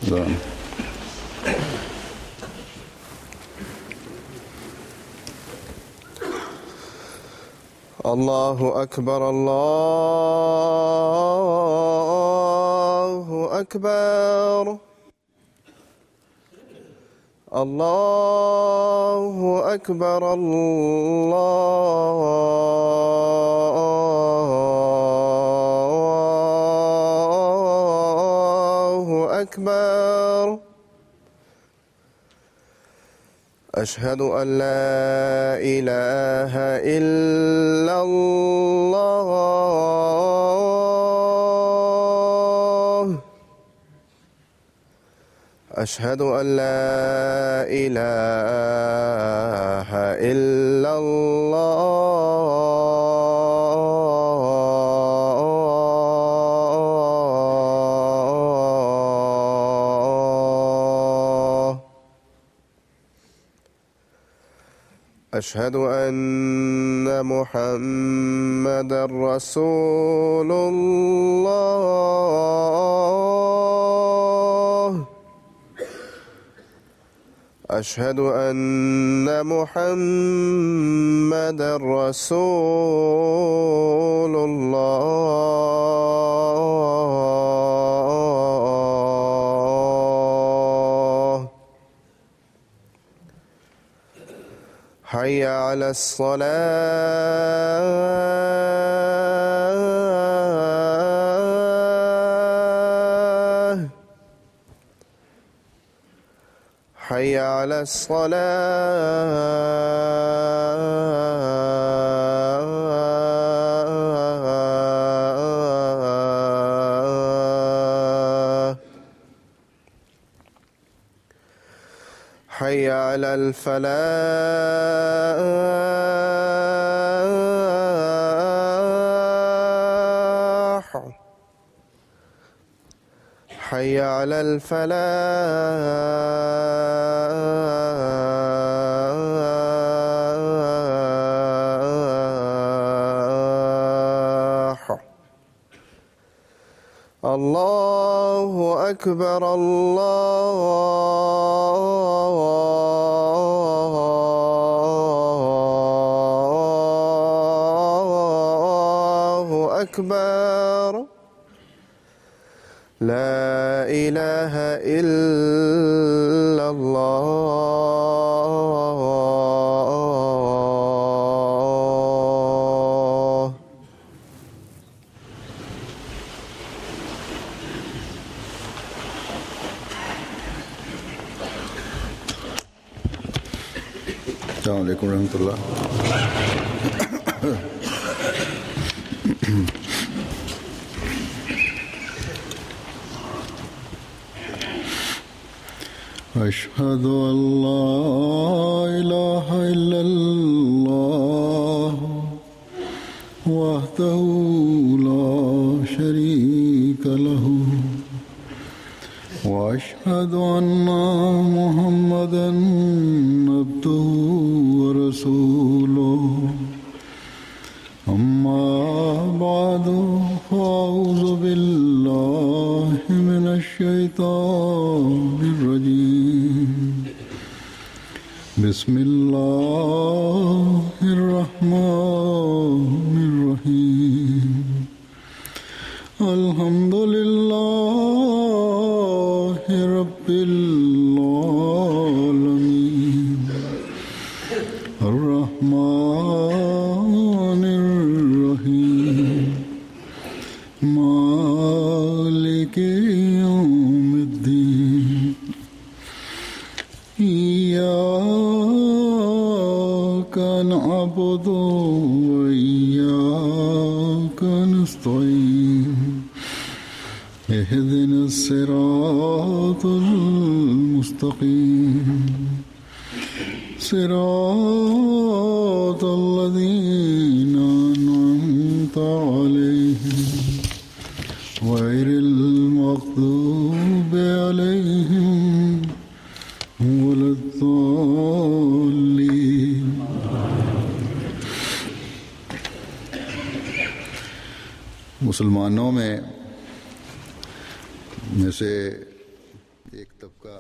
دعم. الله أكبر الله أكبر الله أكبر الله أكبر. أشهد أن لا إله إلا الله. أشهد أن لا إله إلا الله. أشهد أن محمدًا رسول الله. أشهد أن محمدًا رسول الله. حي على الصلاة. حي على الصلاة. حي على الفلاح. حي على الفلاح. الله أكبر الله أكبر. لا إله إلا الله. السلام عليكم ورحمة الله. أشهد أن لا إله إلا الله وحده لا شريك له وأشهد أن محمدًا عبده ورسوله. أما بعد فأعوذ بالله من الشيطان الرجيم. بسم الله الرحمن الرحيم. الحمد لله رب العالمين. الرحمن الرحيم. مالك يوم الدين. إياك نعبد وإياك نستعين. اهدنا الصراط المستقيم. صراط الذين أنعمت عليهم غير المغضوب عليهم ولا الضالين. मुसलमानों में से एक तबका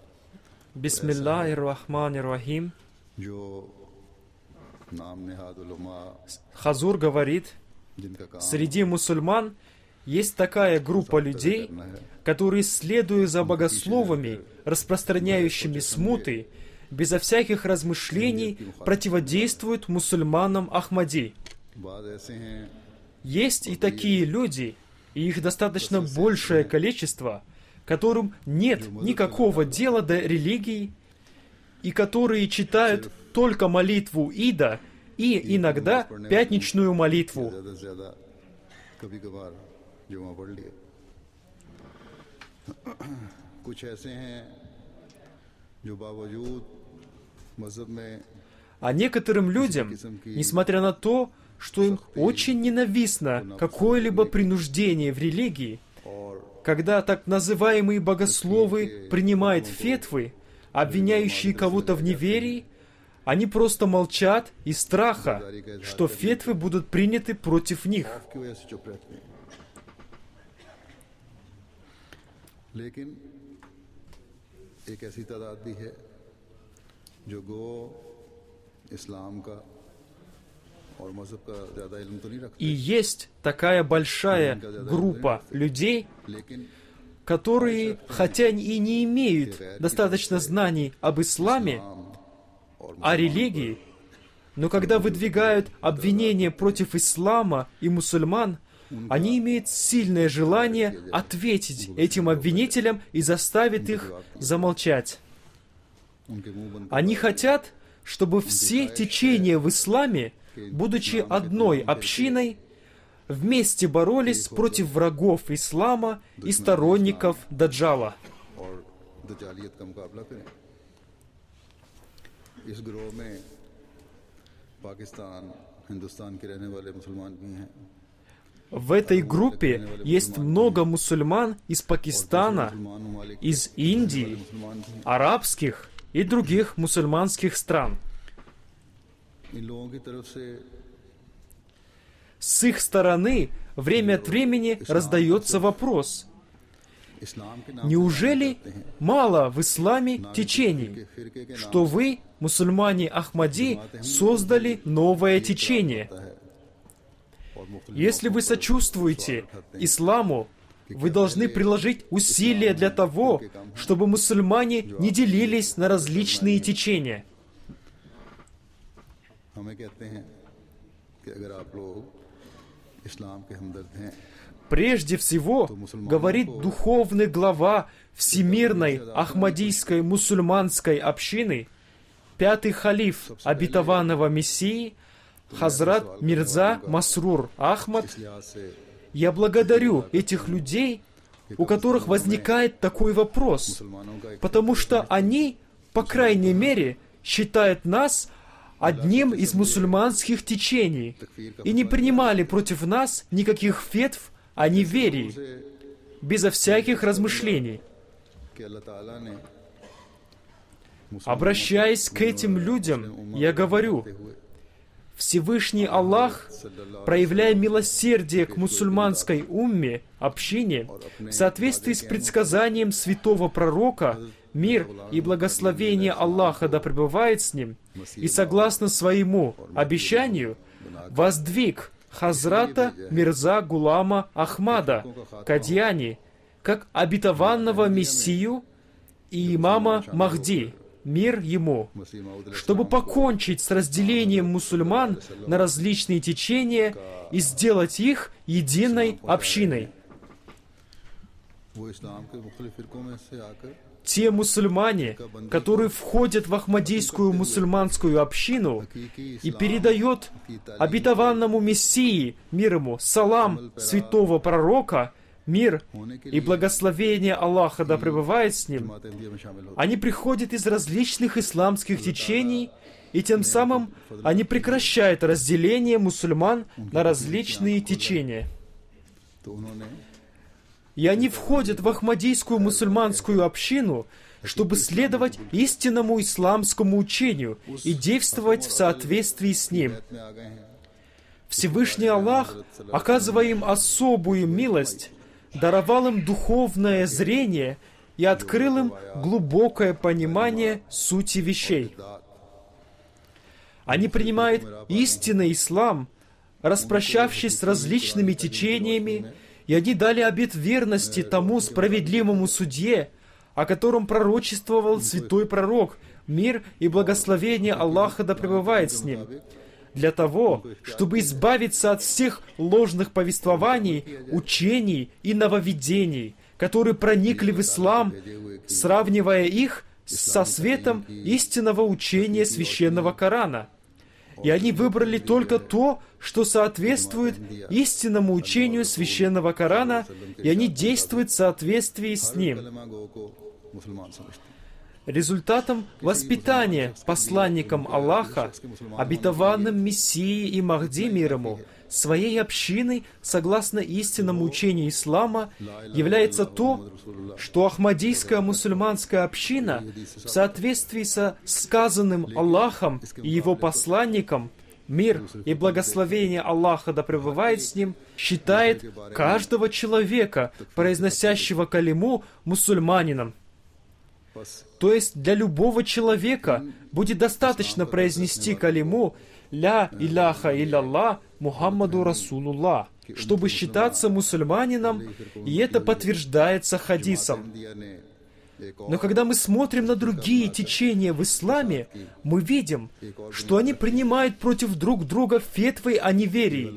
Бисмиллахир-рахманир-рахим. जो नाम नेहाद उलमा Хазур говорит, जिनका काम среди мусульман есть такая группа людей, которые, следуя за богословами, распространяющими смуты, безо всяких размышлений противодействуют мусульманам Ахмади. बाद ऐसे हैं Есть и такие люди, и их достаточно большее количество, которым нет никакого дела до религии, и которые читают только молитву Ида и иногда пятничную молитву. ज़्यादा से ज़्यादा कभी कभार जुमा पढ़ लिए कुछ ऐसे हैं जो बावजूद मज़हब में А некоторым людям, несмотря на то, что им очень ненавистно какое-либо принуждение в религии, और когда так называемые богословы принимают фетвы, обвиняющие кого-то в неверии, они просто молчат из страха, что фетвы будут приняты против них. की वजह से चुप रहते हैं लेकिन एक ऐसी तादाद भी है जो गो इस्लाम का और मज़हब का ज़्यादा इल्म तो नहीं रखते И есть такая большая группа людей, लेकिन которые, хотя и не имеют достаточно знаний об исламе, और о религии, но когда выдвигают обвинения против ислама и мусульман, они имеют сильное желание ответить этим обвинителям и заставить их замолчать. उनके मुंह बंद Они хотят, чтобы все течения в исламе, будучи одной общиной, вместе боролись против врагов ислама и сторонников Даджала. और दजालियत का मुकाबला करें इस गिरोह में पाकिस्तान हिंदुस्तान के रहने वाले मुसलमान भी हैं В этой группе есть много мусульман из Пакистана, मुसलमान ममालिक из Индии, मुसलमान भी हैं арабских и других мусульманских стран. इन लोगों की तरफ से С их стороны время от времени раздается вопрос: इस्लाम के नाम неужели мало в исламе течений, что вы, мусульмане Ахмади, создали новое течение? और मुख्तलिफ Если вы сочувствуете исламу, вы должны приложить усилия для того, чтобы мусульмане не делились на различные течения. हमें कहते हैं कि अगर आप लोग इस्लाम के हमदर्द हैं Прежде всего, говорит духовный глава Всемирной Ахмадийской мусульманской общины, пятый халиф обетованного Мессии, Хазрат Мирза Масрур Ахмад, इस लिहाज से я благодарю этих людей, у которых возникает такой вопрос, मुसलमानों का एक потому что они, по крайней мере, считают нас одним из мусульманских течений и не принимали против нас никаких фетв о неверии, безо всяких размышлений. कि अल्लाह ताला ने Обращаясь к этим людям, я говорю: Всевышний Аллах, проявляя милосердие к мусульманской умме, общине, в соответствии с предсказанием святого пророка, мир и благословение Аллаха да пребывает с ним, и согласно своему обещанию, воздвиг Хазрата Мирза Гулама Ахмада Кадьяни как обетованного Мессию и имама Махди, мир ему, чтобы покончить с разделением мусульман на различные течения и сделать их единой общиной. वो इस्लाम के मुख्तलिफ फिरकों में से आकर Те мусульмане, которые входят в Ахмадийскую мусульманскую общину и передают обетованному Мессии, мир ему, салам святого пророка, мир и благословение Аллаха да пребывает с ним, जमात अहमदिया में शामिल होते они приходят из различных исламских течений, и тем самым они прекращают разделение мусульман на различные течения. तो उन्होंने И они входят в Ахмадийскую мусульманскую общину, чтобы следовать истинному исламскому учению и действовать в соответствии с ним. में आ गए हैं Всевышний Аллах, оказывая им особую милость, даровал им духовное зрение и открыл им глубокое понимание сути вещей. Они принимают истинный ислам, распрощавшись с различными течениями, и они дали обет верности тому справедливому судье, о котором пророчествовал святой пророк, мир и благословение Аллаха да пребывает с ним, для того, чтобы избавиться от всех ложных повествований, учений и нововведений, которые проникли в ислам, сравнивая их со светом истинного учения священного Корана. И они выбрали только то, что соответствует истинному учению священного Корана, и они действуют в соответствии с ним. Результатом воспитания посланником Аллаха, обетованным Мессией и Махди мир ему, своей общиной, согласно истинному учению ислама, является то, что Ахмадийская мусульманская община в соответствии со сказанным Аллахом и его посланником, мир и благословение Аллаха да пребывает с ним, считает каждого человека, произносящего калиму, мусульманином. То есть для любого человека будет достаточно произнести калиму «Ля иляха илlallah Мухаммаду Расулуллах», чтобы считаться мусульманином, и это подтверждается хадисом. Но когда мы смотрим на другие течения в исламе, мы видим, что они принимают против друг друга фетвы о неверии.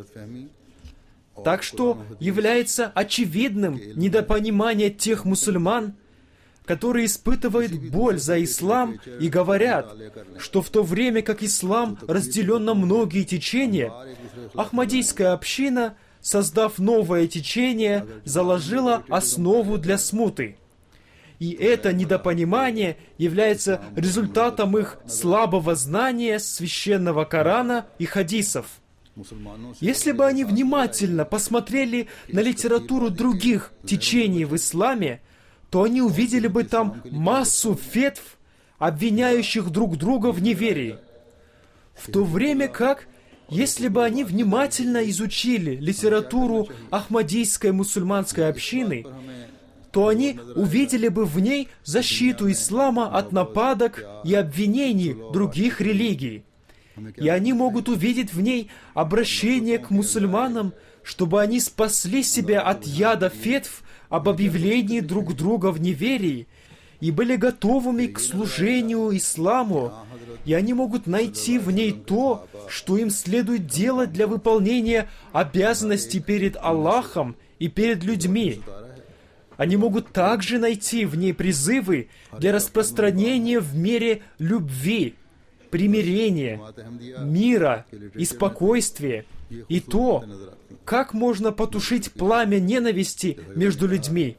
Так что является очевидным недопонимание тех мусульман, которые испытывают боль за ислам и говорят, что в то время как ислам разделен на многие течения, Ахмадийская община, создав новое течение, заложила основу для смуты. И это недопонимание является результатом их слабого знания священного Корана и хадисов. Если бы они внимательно посмотрели на литературу других течений в исламе, то они увидели бы там массу фетв, обвиняющих друг друга в неверии. В то время как, если бы они внимательно изучили литературу Ахмадийской мусульманской общины, то они увидели бы в ней защиту ислама от нападок и обвинений других религий. И они могут увидеть в ней обращение к мусульманам, чтобы они спасли себя от яда фетв об объявлении друг друга в неверии и были готовыми к служению исламу, и они могут найти в ней то, что им следует делать для выполнения обязанностей перед Аллахом и перед людьми. Они могут также найти в ней призывы для распространения в мире любви, примирения, мира и спокойствия, и то, как можно потушить пламя ненависти между людьми.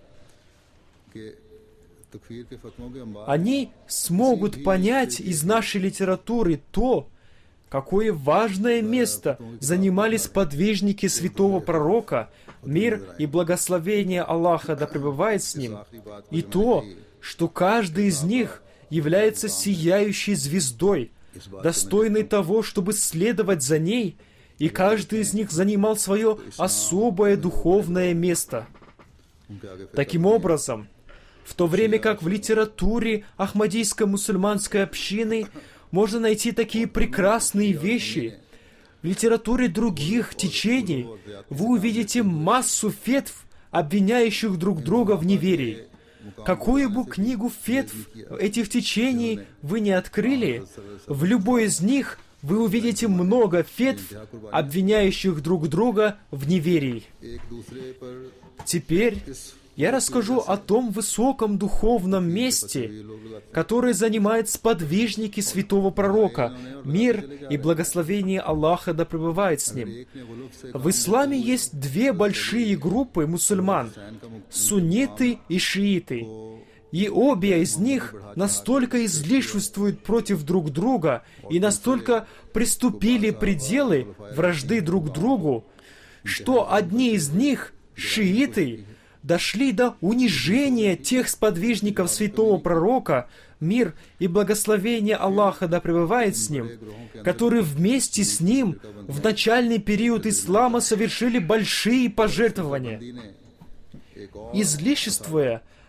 Они смогут понять из нашей литературы то, какое важное место занимали сподвижники святого пророка, мир и благословение Аллаха да пребывает с ним, и то, что каждый из них является сияющей звездой, достойной того, чтобы следовать за ней, и каждый из них занимал свое особое духовное место. Таким образом, в то время как в литературе Ахмадийской мусульманской общины можно найти такие прекрасные вещи, в литературе других течений вы увидите массу фетв, обвиняющих друг друга в неверии. Какую бы книгу фетв этих течений вы не открыли, в любой из них вы увидите много фетв, обвиняющих друг друга в неверии. Теперь я расскажу о том высоком духовном месте, которое занимают сподвижники святого пророка, мир и благословение Аллаха да пребывает с ним. В исламе есть две большие группы мусульман – сунниты и шииты. И обе из них настолько излишествуют против друг друга и настолько приступили пределы вражды друг другу, что одни из них, шииты, дошли до унижения тех сподвижников святого пророка, мир и благословение Аллаха да пребывает с ним, которые вместе с ним в начальный период ислама совершили большие пожертвования. Излишествуя,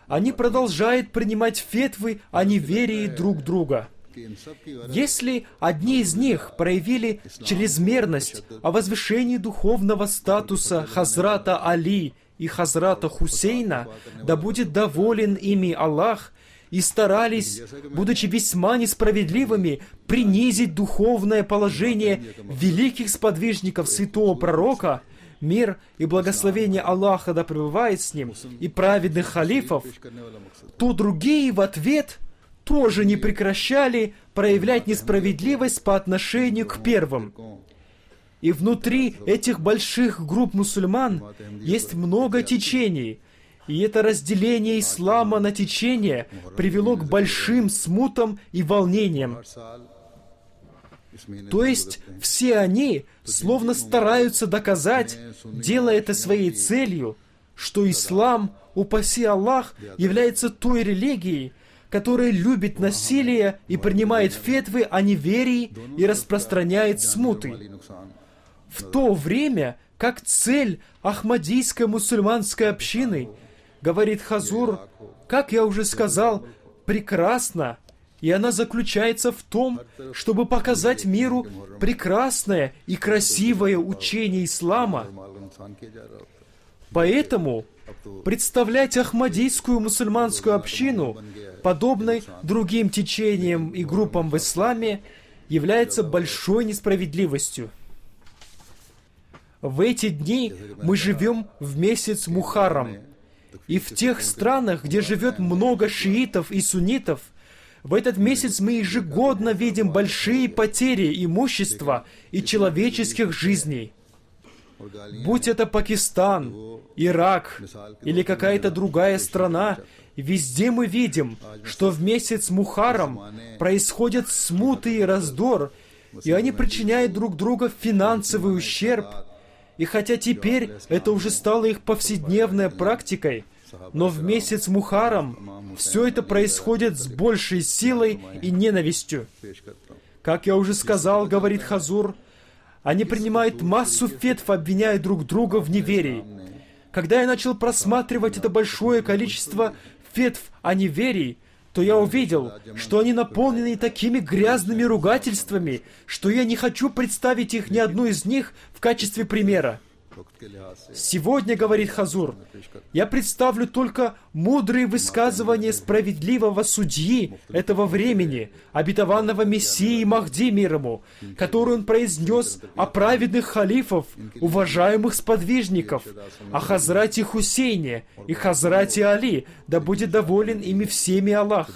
они продолжают принимать фетвы о неверии друг друга. Если одни из них проявили чрезмерность о возвышении духовного статуса Хазрата Али и Хазрата Хусейна, да будет доволен ими Аллах, и старались, будучи весьма несправедливыми, принизить духовное положение великих сподвижников святого пророка, мир и благословение Аллаха да пребывает с ним, и праведных халифов, то другие в ответ тоже не прекращали проявлять несправедливость по отношению к первым. И внутри этих больших групп мусульман есть много течений, и это разделение ислама на течения привело к большим смутам и волнениям. То есть все они словно стараются доказать, делая это своей целью, что ислам, упаси Аллах, является той религией, которая любит насилие и принимает фетвы о неверии и распространяет смуты. В то время, как цель Ахмадийской мусульманской общины, говорит Хазур, как я уже сказал, прекрасна, и она заключается в том, чтобы показать миру прекрасное и красивое учение ислама. Поэтому представлять Ахмадийскую мусульманскую общину, подобной другим течениям и группам в исламе, является большой несправедливостью. В эти дни мы живем в месяц Мухаррам, и в тех странах, где живет много шиитов и суннитов, в этот месяц мы ежегодно видим большие потери имущества и человеческих жизней. Будь это Пакистан, Ирак или какая-то другая страна, везде мы видим, что в месяц Мухаррам происходят смуты и раздор, и они причиняют друг другу финансовый ущерб. И хотя теперь это уже стало их повседневной практикой, но в месяц Мухаррам все это происходит с большей силой и ненавистью. Как я уже сказал, говорит Хазур, они принимают массу фетв, обвиняя друг друга в неверии. Когда я начал просматривать это большое количество фетв о неверии, то я увидел, что они наполнены такими грязными ругательствами, что я не хочу представить их, ни одну из них, в качестве примера. Сегодня, говорит Хазур, я представлю только мудрые высказывания справедливого судьи этого времени, обетованного Мессии Махди мир ему, который он произнес о праведных халифов, уважаемых сподвижников, о Хазрате Хусейне и Хазрате Али, да будет доволен ими всеми Аллах.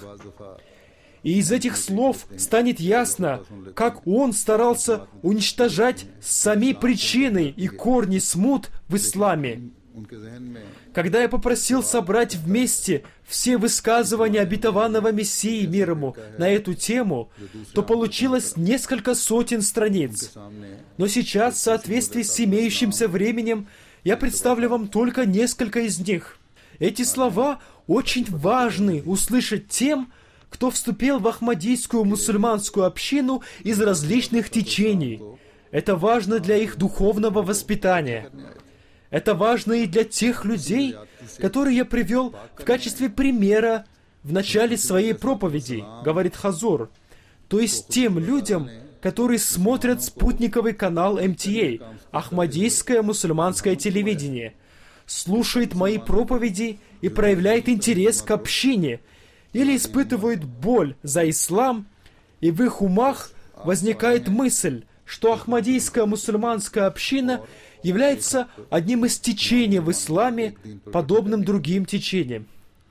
И из этих слов станет ясно, как он старался уничтожать сами причины и корни смут в исламе. Когда я попросил собрать вместе все высказывания обетованного Мессии мир ему на эту тему, то получилось несколько сотен страниц. Но сейчас, в соответствии с имеющимся временем, я представлю вам только несколько из них. Эти слова очень важны услышать тем, кто вступил в Ахмадийскую мусульманскую общину из различных течений. Это важно для их духовного воспитания. Это важно и для тех людей, которые я привел в качестве примера в начале своей проповеди, говорит Хазур. То есть тем людям, которые смотрят спутниковый канал МТА, Ахмадийское мусульманское телевидение, слушают мои проповеди и проявляют интерес к общине, или испытывают боль за ислам, и в их умах возникает мысль, что Ахмадийская мусульманская община является одним из течений в исламе, подобным другим течениям.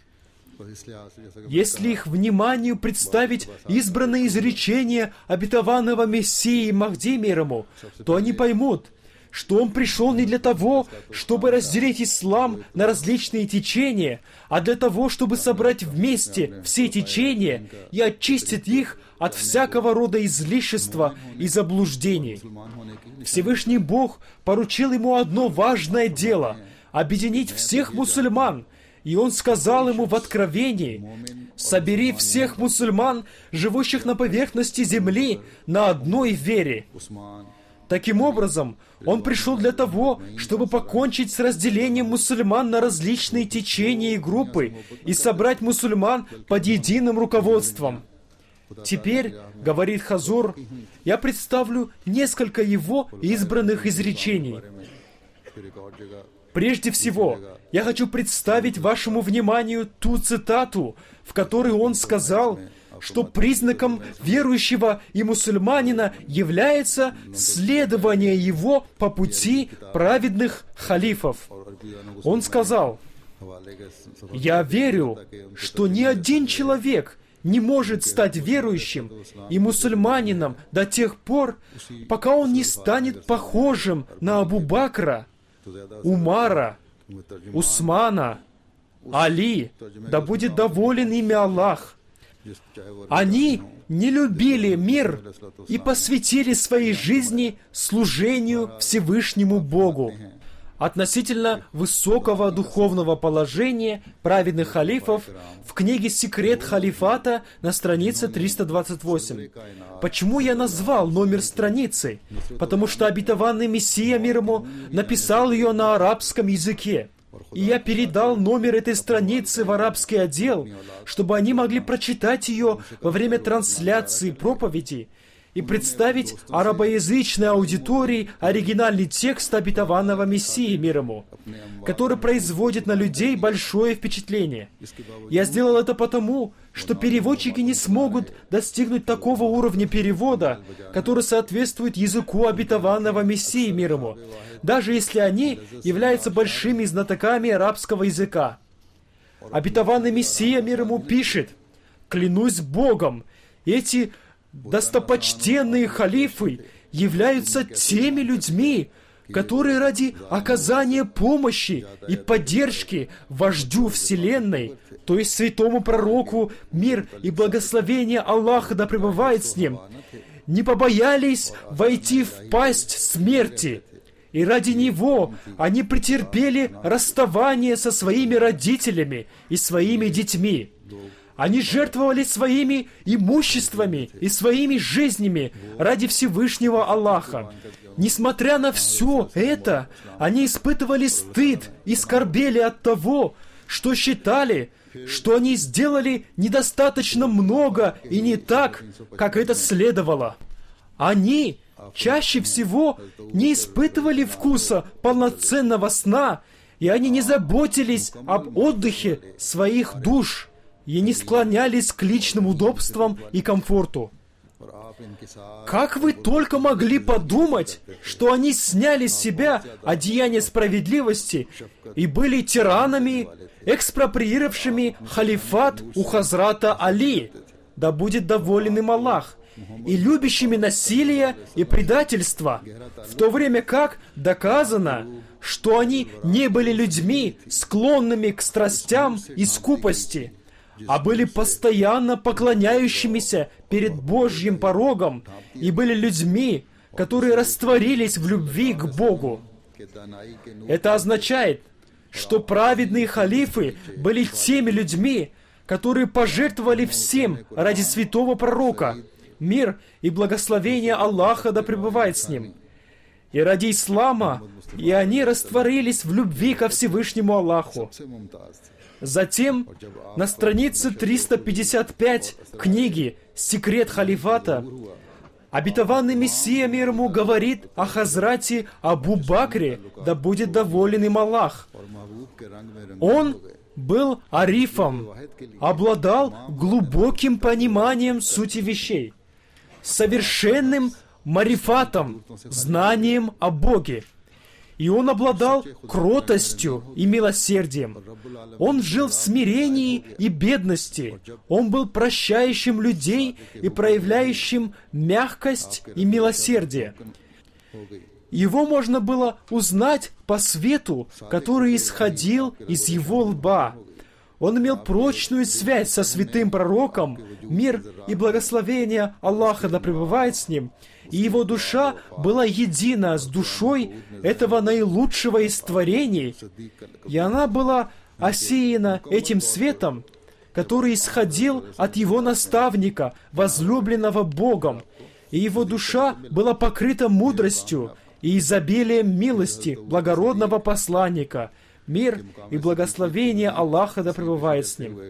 Если их вниманию представить избранные изречения обетованного Мессии Махди мир ему, то они поймут, что он пришел не для того, чтобы разделить ислам на различные течения, а для того, чтобы собрать вместе все течения и очистить их от всякого рода излишества и заблуждений. Всевышний Бог поручил ему одно важное дело — объединить всех мусульман, и он сказал ему в Откровении: «Собери всех мусульман, живущих на поверхности земли, на одной вере». Таким образом, он пришел для того, чтобы покончить с разделением мусульман на различные течения и группы и собрать мусульман под единым руководством. Теперь, говорит Хазур, я представлю несколько его избранных изречений. Прежде всего, я хочу представить вашему вниманию ту цитату, в которой он сказал, что признаком верующего и мусульманина является следование его по пути праведных халифов. Он сказал: «Я верю, что ни один человек не может стать верующим и мусульманином до тех пор, пока он не станет похожим на Абу Бакра, Умара, Усмана, Али, да будет доволен ими Аллах. Они не любили мир и посвятили своей жизни служению Всевышнему Богу». Относительно высокого духовного положения праведных халифов в книге «Секрет халифата» на странице 328. Почему я назвал номер страницы? Потому что обетованный Мессия, мир ему, написал ее на арабском языке. И я передал номер этой страницы в арабский отдел, чтобы они могли прочитать ее во время трансляции проповеди и представить арабоязычной аудитории оригинальный текст обетованного Мессии, мир ему, который производит на людей большое впечатление. Я сделал это потому, что переводчики не смогут достигнуть такого уровня перевода, который соответствует языку обетованного Мессии, мир ему, даже если они являются большими знатоками арабского языка. Обетованный Мессия, мир ему, пишет: «Клянусь Богом, эти достопочтенные халифы являются теми людьми, которые ради оказания помощи и поддержки вождю Вселенной, то есть святому пророку, мир и благословение Аллаха да пребывает с ним, не побоялись войти в пасть смерти, и ради него они претерпели расставание со своими родителями и своими детьми. Они жертвовали своими имуществами и своими жизнями ради Всевышнего Аллаха. Несмотря на все это, они испытывали стыд и скорбели от того, что считали, что они сделали недостаточно много и не так, как это следовало. Они чаще всего не испытывали вкуса полноценного сна, и они не заботились об отдыхе своих душ, и не склонялись к личным удобствам и комфорту. Как вы только могли подумать, что они сняли с себя одеяние справедливости и были тиранами, экспроприировавшими халифат у Хазрата Али, да будет доволен им Аллах, и любящими насилие и предательство, в то время как доказано, что они не были людьми, склонными к страстям и скупости, а были постоянно поклоняющимися перед Божьим порогом и были людьми, которые растворились в любви к Богу. Это означает, что праведные халифы были теми людьми, которые пожертвовали всем ради святого пророка, мир и благословение Аллаха да пребывает с ним, и ради ислама, и они растворились в любви ко Всевышнему Аллаху. Затем, на странице 355 книги «Секрет халифата» обетованный Мессия, мир ему, говорит о Хазрате Абу Бакре, да будет доволен им Аллах. Он был арифом, обладал глубоким пониманием сути вещей, совершенным марифатом, знанием о Боге. И он обладал кротостью и милосердием. Он жил в смирении и бедности. Он был прощающим людей и проявляющим мягкость и милосердие. Его можно было узнать по свету, который исходил из его лба. Он имел прочную связь со святым пророком, мир и благословение Аллаха да пребывает с ним, и его душа была едина с душой этого наилучшего из творений, и она была осеяна этим светом, который исходил от его наставника, возлюбленного Богом, и его душа была покрыта мудростью и изобилием милости благородного посланника. Мир и благословение Аллаха да пребывает с ним.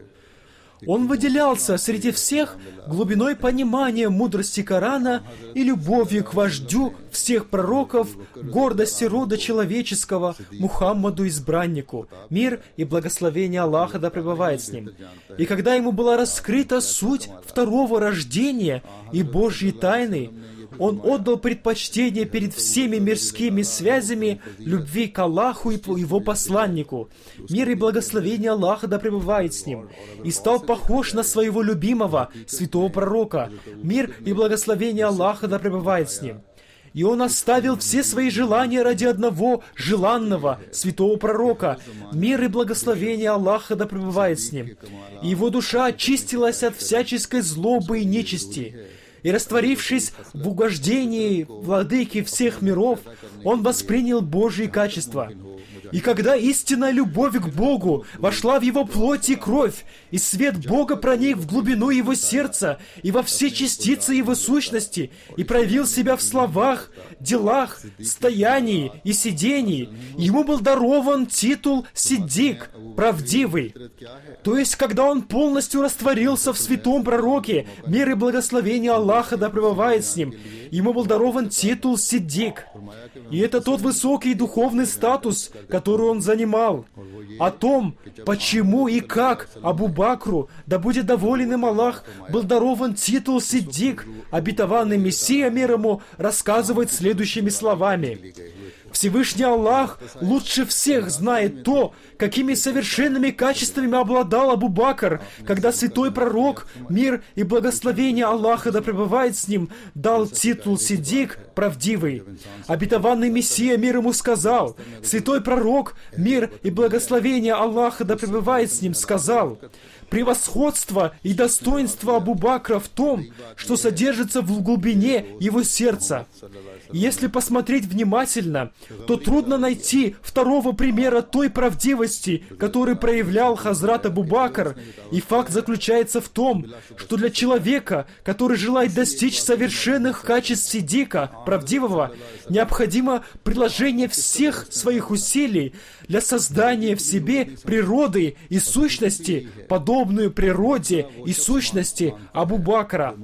Он выделялся среди всех глубиной понимания мудрости Корана и любовью к вождю всех пророков, гордости рода человеческого, Мухаммаду избраннику. Мир и благословение Аллаха да пребывает с ним. И когда ему была раскрыта суть второго рождения и Божьей тайны, он отдал предпочтение перед всеми мирскими связями любви к Аллаху и Его посланнику. Мир и благословение Аллаха да пребывает с ним. И стал похож на своего любимого, святого пророка. Мир и благословение Аллаха да пребывает с ним. И он оставил все свои желания ради одного желанного святого пророка. Мир и благословение Аллаха да пребывает с ним. И его душа очистилась от всяческой злобы и нечисти. И, растворившись в угождении владыки всех миров, он воспринял Божьи качества. И когда истинная любовь к Богу вошла в его плоть и кровь, и свет Бога проник в глубину его сердца и во все частицы его сущности, и проявил себя в словах, делах, стоянии и сидении, ему был дарован титул «Сиддик», правдивый. То есть, когда он полностью растворился в святом пророке, мир и благословение Аллаха да пребывает с ним, ему был дарован титул «Сиддик». И это тот высокий духовный статус, который он занимал. О том, почему и как Абу Бакру, да будет доволен им Аллах, был дарован титул «Сиддик», обетованный Мессия мир ему рассказывает следующими словами. Всевышний Аллах лучше всех знает то, какими совершенными качествами обладал Абу Бакр, когда святой пророк, мир и благословение Аллаха да пребывает с ним, дал титул «Сиддик», правдивый. Обетованный Мессия мир ему сказал, святой пророк, мир и благословение Аллаха да пребывает с ним, сказал: превосходство и достоинство Абу Бакра в том, что содержится в глубине его сердца. Если посмотреть внимательно, то трудно найти второго примера той правдивости, который проявлял Хазрат Абу Бакр. И факт заключается в том, что для человека, который желает достичь совершенных качеств сиддика, правдивого, необходимо приложение всех своих усилий для создания в себе природы и сущности, подобную природе и сущности Абу Бакра.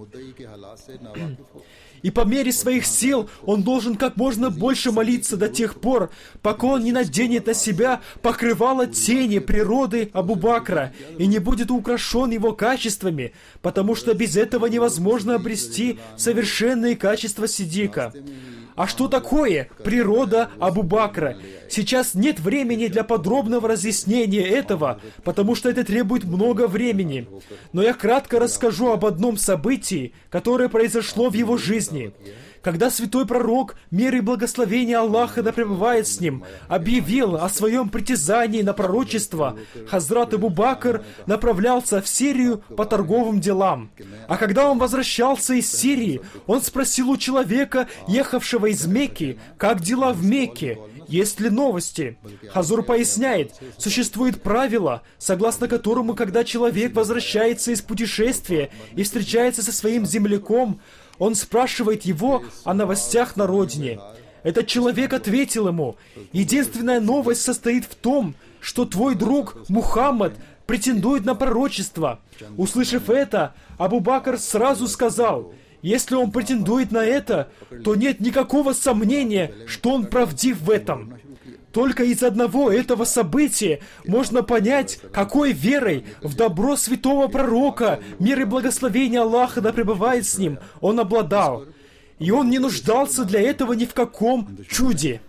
И по мере своих сил он должен как можно больше молиться до тех пор, пока он не наденет на себя покрывало тени природы Абу Бакра и не будет украшен его качествами, потому что без этого невозможно обрести совершенные качества сиддика. А что такое природа Абу Бакра? Сейчас нет времени для подробного разъяснения этого, потому что это требует много времени. Но я кратко расскажу об одном событии, которое произошло в его жизни. Когда святой пророк, мир и благословение Аллаха да пребывает с ним, объявил о своем притязании на пророчество, Хазрат Абу Бакр направлялся в Сирию по торговым делам. А когда он возвращался из Сирии, он спросил у человека, ехавшего из Мекки, как дела в Мекке, есть ли новости. Хазур поясняет, существует правило, согласно которому, когда человек возвращается из путешествия и встречается со своим земляком, он спрашивает его о новостях на родине. Этот человек ответил ему: единственная новость состоит в том, что твой друг Мухаммад претендует на пророчество. Услышав это, Абу Бакр сразу сказал: если он претендует на это, то нет никакого сомнения, что он правдив в этом. Только из одного этого события можно понять, какой верой в добро святого пророка, мир и благословение Аллаха да пребывает с ним, он обладал. И он не нуждался для этого ни в каком чуде.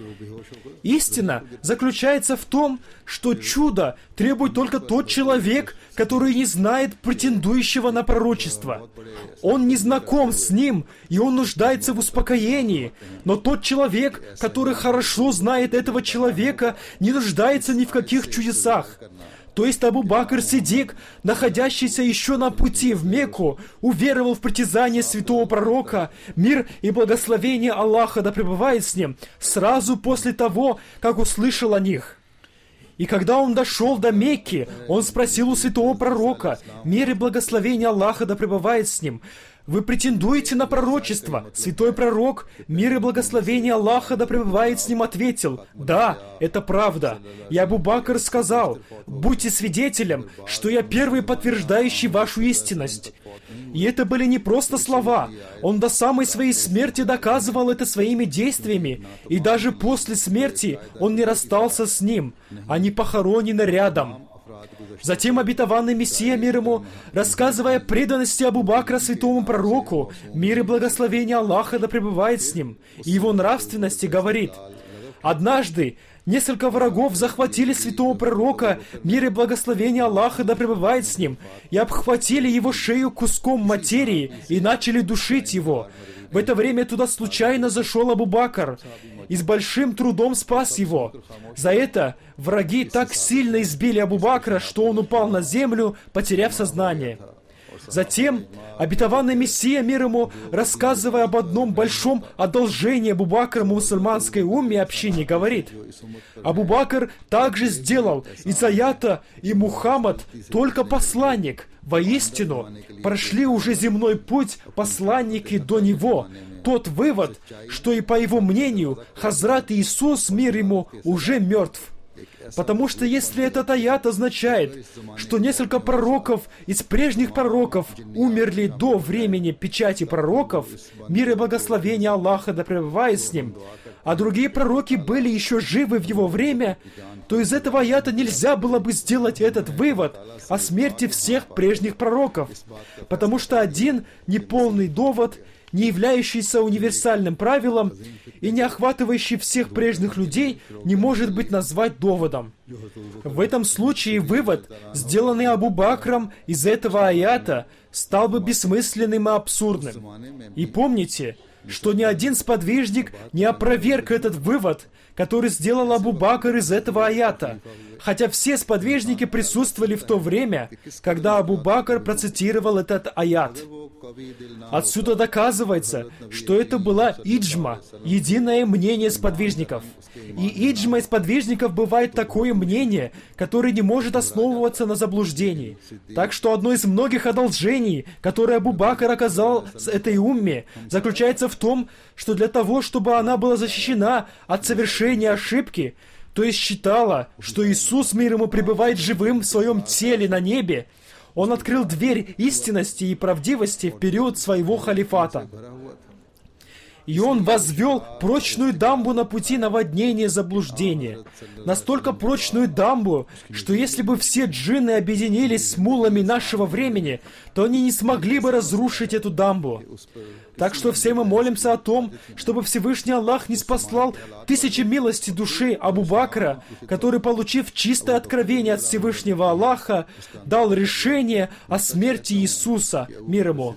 Истина заключается в том, что чудо требует только тот человек, который не знает претендующего на пророчество. Он не знаком с ним, и он нуждается в успокоении. Но тот человек, который хорошо знает этого человека, не нуждается ни в каких чудесах. То есть Абу Бакр Сиддик, находящийся еще на пути в Мекку, уверовал в притязание святого пророка, мир и благословение Аллаха да пребывает с ним, сразу после того, как услышал о них. И когда он дошел до Мекки, он спросил у святого пророка, мир и благословение Аллаха да пребывает с ним: Вы претендуете на пророчество. Святой пророк, мир и благословение Аллаха да пребывает с ним, ответил: да, это правда. И Абу Бакр сказал: будьте свидетелем, что я первый подтверждающий вашу истинность. И это были не просто слова. Он до самой своей смерти доказывал это своими действиями. И даже после смерти он не расстался с ним. Они похоронены рядом. Затем обетованный Мессия, мир ему, рассказывая о преданности Абу Бакра святому пророку, мир и благословение Аллаха да пребывает с ним, и его нравственности, говорит: однажды несколько врагов захватили святого пророка, мир и благословение Аллаха да пребывает с ним, и обхватили его шею куском материи и начали душить его. В это время туда случайно зашел Абу Бакр и с большим трудом спас его. За это враги так сильно избили Абу Бакра, что он упал на землю, потеряв сознание. Затем обетованный Мессия, мир ему, рассказывая об одном большом одолжении Абу Бакра мусульманской умме и общине, говорит: Абу Бакр также сделал из аята и Мухаммад только посланник. Воистину, прошли уже земной путь посланники до него. Тот вывод, что и по его мнению, Хазрат Иисус, мир ему, уже мертв. Потому что если этот аят означает, что несколько пророков из прежних пророков умерли до времени печати пророков, мир и благословение Аллаха да пребывает с ним, а другие пророки были еще живы в его время, то из этого аята нельзя было бы сделать этот вывод о смерти всех прежних пророков, потому что один неполный довод, не являющийся универсальным правилом и не охватывающий всех прежних людей, не может быть назвать доводом. В этом случае вывод, сделанный Абу Бакром из этого аята, стал бы бессмысленным и абсурдным. И помните, что ни один сподвижник не опроверг этот вывод, который сделал Абу Бакр из этого аята, хотя все сподвижники присутствовали в то время, когда Абу Бакр процитировал этот аят. Отсюда доказывается, что это была иджма, единое мнение сподвижников. И иджма из сподвижников бывает такое мнение, которое не может основываться на заблуждении. Так что одно из многих одолжений, которое Абу Бакр оказал с этой умме, заключается в том, что для того, чтобы она была защищена от совершения ошибки, то есть считала, что Иисус, мир ему, пребывает живым в своем теле на небе, он открыл дверь истинности и правдивости в период своего халифата. И он возвел прочную дамбу на пути наводнения заблуждения. Настолько прочную дамбу, что если бы все джинны объединились с муллами нашего времени, то они не смогли бы разрушить эту дамбу. Так что все мы молимся о том, чтобы Всевышний Аллах не спаслал тысячи милости души Абу Бакра, который, получив чистое откровение от Всевышнего Аллаха, дал решение о смерти Иисуса, мир ему.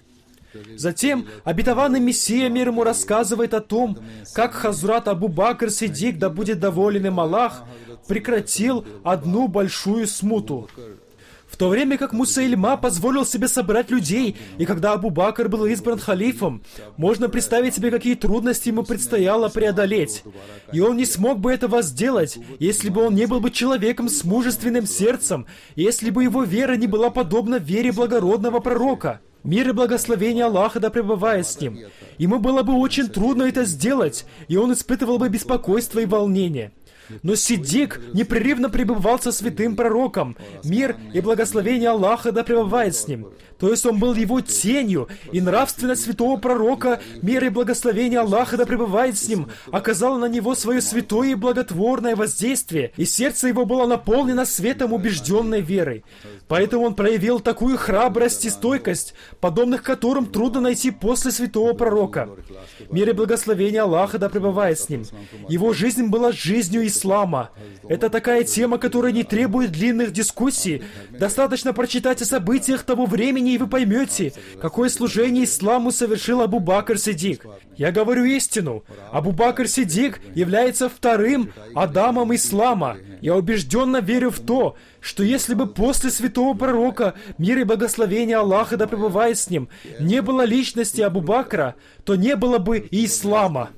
Затем обетованный Мессия, мир ему, рассказывает о том, как Хазрат Абу Бакр Сиддик, да будет доволен им Аллах, прекратил одну большую смуту. В то время как Мусайлима позволил себе собрать людей, и когда Абу Бакр был избран халифом, можно представить себе, какие трудности ему предстояло преодолеть. И он не смог бы этого сделать, если бы он не был бы человеком с мужественным сердцем, если бы его вера не была подобна вере благородного пророка. Мир и благословение Аллаха да пребывает с ним. Ему было бы очень трудно это сделать, и он испытывал бы беспокойство и волнение. Но Сиддик непрерывно пребывал со святым пророком. Мир и благословение Аллаха да пребывает с ним. То есть он был его тенью, и нравственность святого пророка, мир и благословение Аллаха да пребывает с ним, оказала на него свое святое и благотворное воздействие, и сердце его было наполнено светом убежденной веры. Поэтому он проявил такую храбрость и стойкость, подобных которым трудно найти после святого пророка. Мир и благословение Аллаха да пребывает с ним. Его жизнь была жизнью ислама. Это такая тема, которая не требует длинных дискуссий. Достаточно прочитать о событиях того времени, и вы поймете, какое служение исламу совершил Абу Бакр Сиддик. Я говорю истину. Абу Бакр Сиддик является вторым Адамом ислама. Я убежденно верю в то, что если бы после святого пророка, мир и благословение Аллаха да пребывает с ним, не было личности Абу Бакра, то не было бы и ислама.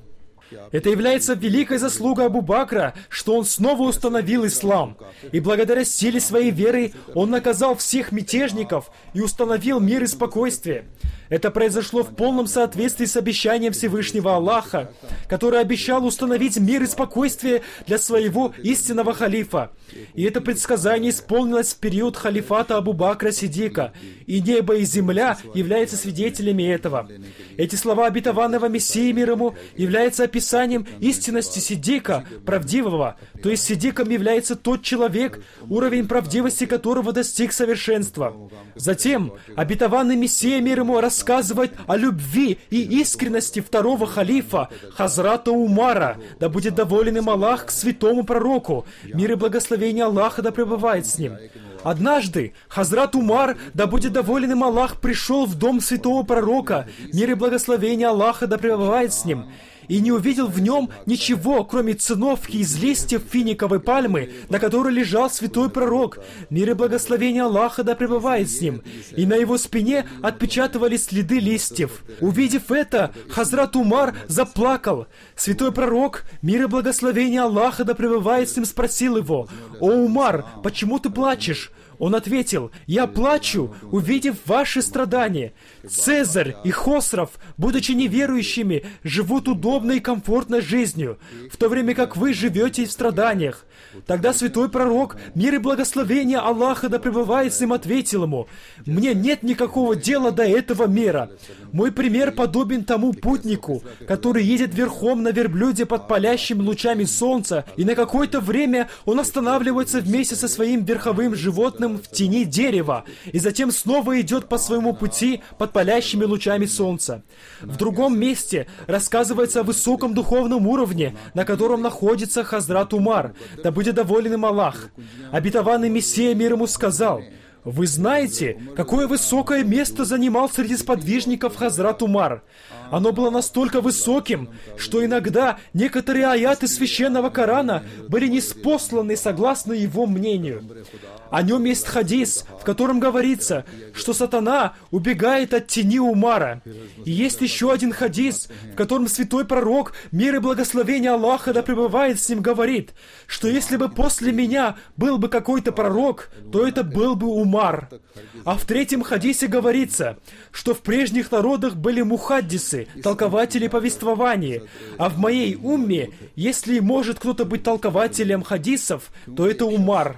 Это является великой заслугой Абу Бакра, что он снова установил ислам. И благодаря силе своей веры он наказал всех мятежников и установил мир и спокойствие. Это произошло в полном соответствии с обещанием Всевышнего Аллаха, который обещал установить мир и спокойствие для своего истинного халифа. И это предсказание исполнилось в период халифата Абу Бакра Сиддика, и небо и земля являются свидетелями этого. Эти слова обетованного Мессии мир ему являются описанием истинности Сиддика, правдивого, то есть Сиддиком является тот человек, уровень правдивости которого достиг совершенства. Затем обетованный Мессия мир ему рассказывает о любви и искренности второго халифа, Хазрата Умара, да будет доволен им Аллах, к святому пророку, мир и благословение Аллаха да пребывает с ним. Однажды Хазрат Умар, да будет доволен им Аллах, пришел в дом святого пророка, мир и благословение Аллаха да пребывает с ним, и не увидел в нем ничего, кроме циновки из листьев финиковой пальмы, на которой лежал святой пророк, мир и благословение Аллаха да пребывает с ним, и на его спине отпечатывались следы листьев. Увидев это, Хазрат Умар заплакал. Святой пророк, мир и благословение Аллаха да пребывает с ним, спросил его: «О Умар, почему ты плачешь?» Он ответил: «Я плачу, увидев ваши страдания. Цезарь и Хосров, будучи неверующими, живут удобной и комфортной жизнью, в то время как вы живете в страданиях». Тогда святой пророк, мир и благословение Аллаха да пребывает с ним, ответил ему: «Мне нет никакого дела до этого мира. Мой пример подобен тому путнику, который едет верхом на верблюде под палящими лучами солнца, и на какое-то время он останавливается вместе со своим верховым животным в тени дерева, и затем снова идет по своему пути под палящими лучами солнца». В другом месте рассказывается о высоком духовном уровне, на котором находится Хазрат Умар, да будет доволен им Аллах. Обетованный Мессия мир ему сказал: «Вы знаете, какое высокое место занимал среди сподвижников Хазрат Умар? Оно было настолько высоким, что иногда некоторые аяты Священного Корана были ниспосланы согласно его мнению. О нем есть хадис, в котором говорится, что сатана убегает от тени Умара. И есть еще один хадис, в котором святой пророк, мир и благословение Аллаха да пребывает с ним, говорит, что если бы после меня был бы какой-то пророк, то это был бы Умар. А в третьем хадисе говорится, что в прежних народах были мухаддисы, толкователи повествования, а в моей умме, если может кто-то быть толкователем хадисов, то это Умар».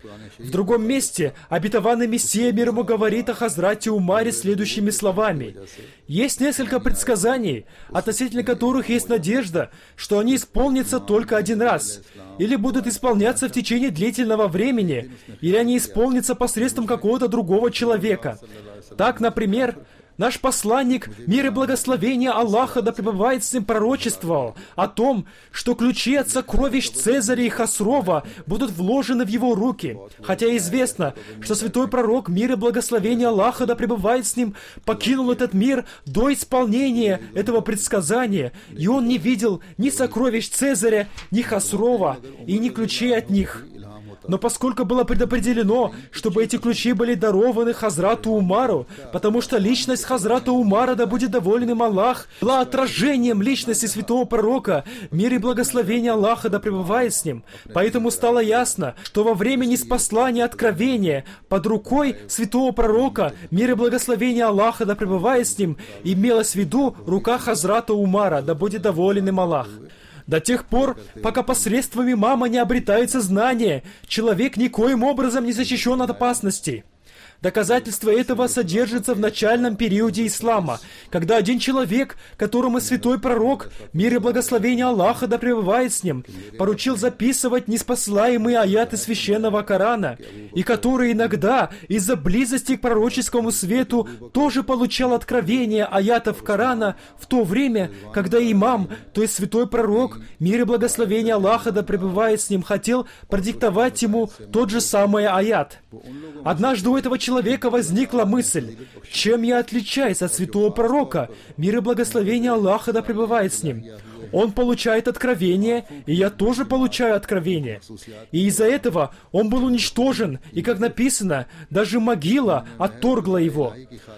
В другом месте обетованный Мессия мир ему говорит о Хазрате Умаре следующими словами: «Есть несколько предсказаний, относительно которых есть надежда, что они исполнятся только один раз, или будут исполняться в течение длительного времени, или они исполнятся посредством какого-то другого человека. Так, например, наш посланник, мир и благословение Аллаха да пребывает с ним, пророчествовал о том, что ключи от сокровищ Цезаря и Хосрова будут вложены в его руки. Хотя известно, что святой пророк, мир и благословение Аллаха да пребывает с ним, покинул этот мир до исполнения этого предсказания, и он не видел ни сокровищ Цезаря, ни Хосрова, и ни ключей от них. Но поскольку было предопределено, чтобы эти ключи были дарованы Хазрату Умару, потому что личность Хазрата Умара, да будет доволен им Аллах, была отражением личности святого пророка, мир и благословение Аллаха да пребывает с ним, поэтому стало ясно, что во время ниспослания откровения под рукой святого пророка, мир и благословение Аллаха да пребывает с ним, имелась в виду рука Хазрата Умара, да будет доволен им Аллах. До тех пор, пока посредством имама не обретается знание, человек никоим образом не защищен от опасностей. Доказательство этого содержится в начальном периоде ислама, когда один человек, которому святой пророк, мир и благословение Аллаха да пребывает с ним, поручил записывать ниспослаемые аяты священного Корана, и который иногда из-за близости к пророческому свету тоже получал откровение аятов Корана в то время, когда имам, то есть святой пророк, мир и благословение Аллаха да пребывает с ним, хотел продиктовать ему тот же самый аят. Однажды у этого человека возникла мысль: чем я отличаюсь от святого пророка, мир и благословение Аллаха да пребывает с ним? Он получает откровение, и я тоже получаю откровение. И из-за этого он был уничтожен, и, как написано, даже могила отторгла его.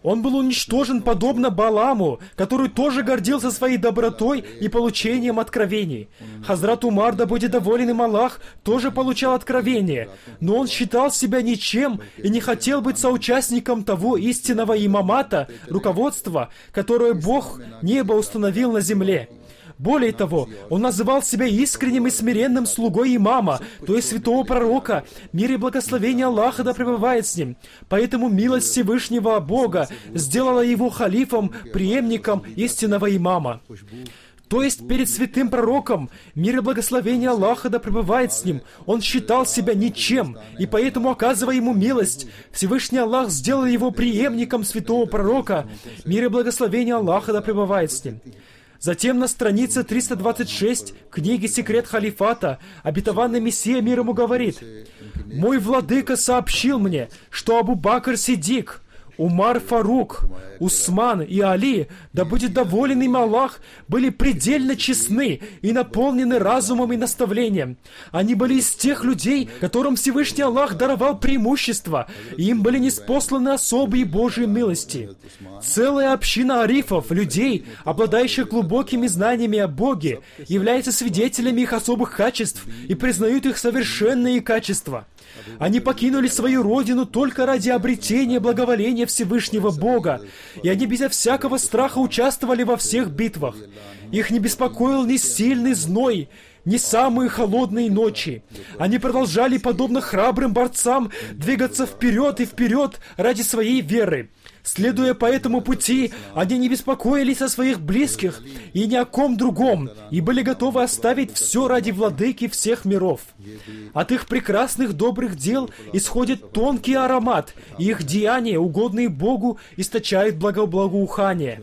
Он был уничтожен подобно Баламу, который тоже гордился своей добротой и получением откровений. Хазрат Умар, да будет доволен им Аллах, тоже получал откровение, но он считал себя ничем и не хотел быть соучастником того истинного имамата, руководства, которое Бог небо установил на земле. Более того, он называл себя искренним и смиренным слугой имама, то есть святого пророка. Мир и благословение Аллаха да пребывает с ним. Поэтому милость Всевышнего Бога сделала его халифом, преемником истинного имама. То есть перед святым пророком, мир и благословение Аллаха да пребывает с ним, он считал себя ничем, и поэтому, оказывая ему милость, Всевышний Аллах сделал его преемником святого пророка, мир и благословение Аллаха да пребывает с ним. Затем на странице 326 книги «Секрет халифата» обетованный Мессия мир ему говорит: «Мой владыка сообщил мне, что Абу Бакр Сиддик, Умар Фарук, Усман и Али, да будет доволен им Аллах, были предельно честны и наполнены разумом и наставлением. Они были из тех людей, которым Всевышний Аллах даровал преимущество, и им были ниспосланы особые Божьи милости. Целая община арифов, людей, обладающих глубокими знаниями о Боге, является свидетелями их особых качеств и признают их совершенные качества. Они покинули свою родину только ради обретения благоволения Всевышнего Бога, и они безо всякого страха участвовали во всех битвах. Их не беспокоил ни сильный зной, ни самые холодные ночи. Они продолжали, подобно храбрым борцам, двигаться вперед и вперед ради своей веры. Следуя по этому пути, они не беспокоились о своих близких и ни о ком другом, и были готовы оставить все ради владыки всех миров. От их прекрасных добрых дел исходит тонкий аромат, и их деяния, угодные Богу, источают благоухание.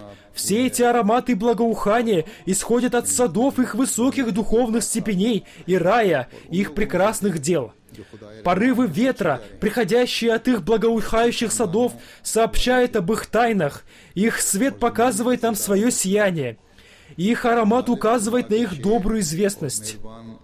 Все эти ароматы и благоухания исходят от садов их высоких духовных степеней и рая, и их прекрасных дел. Порывы ветра, приходящие от их благоухающих садов, сообщают об их тайнах. Их свет показывает нам свое сияние. И их аромат указывает на их добрую известность.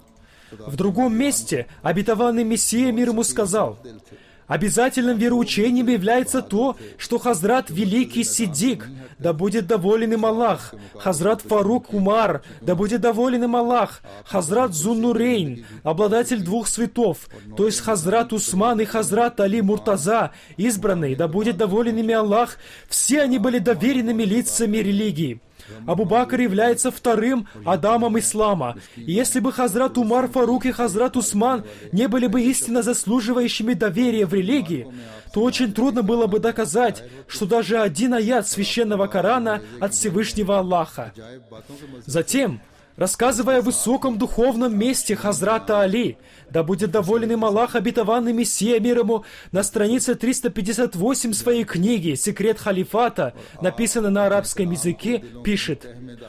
В другом месте обетованный Мессия мир ему сказал: «Обязательным вероучением является то, что Хазрат Великий Сиддик, да будет доволен им Аллах, Хазрат Фарук Умар, да будет доволен им Аллах, Хазрат Зуннурейн, обладатель двух светов, то есть Хазрат Усман и Хазрат Али Муртаза, избранный, да будет доволен ими Аллах, все они были доверенными лицами религии. Абу Бакр является вторым Адамом ислама. И если бы Хазрат Умар Фарук и Хазрат Усман не были бы истинно заслуживающими доверия в религии, то очень трудно было бы доказать, что даже один аят священного Корана от Всевышнего Аллаха». Затем, рассказывая о высоком духовном месте Хазрата Али, да будет доволен им Аллах, обетованный Мессия мир ему, на странице 358 своей книги «Секрет халифата», написанной на арабском языке, пишет: